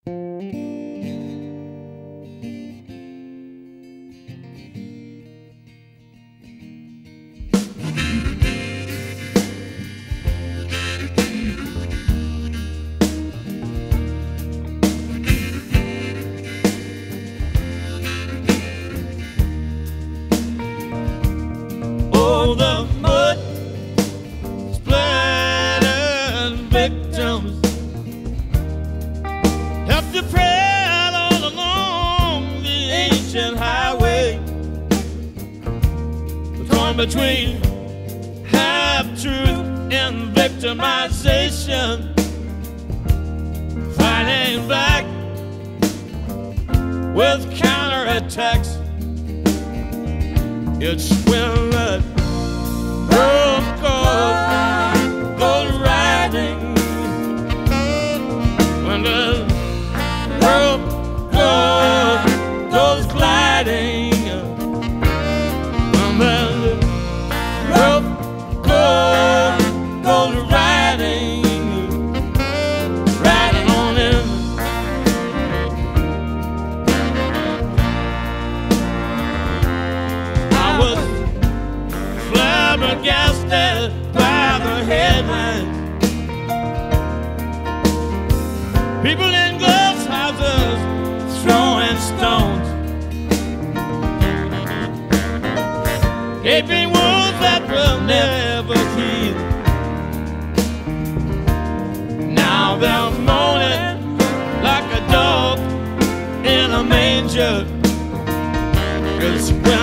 Oh, the mud splattered victims have to tread all along the ancient highway, torn between half-truth and victimization, fighting back with counterattacks. It's when the road goes riding, when the road goes gliding, when the road goes riding, riding on him. I was flabbergasted by the headlines. People in glass houses throwing stones, gaping wounds that will never heal. Now they're moaning like a dog in a manger. It's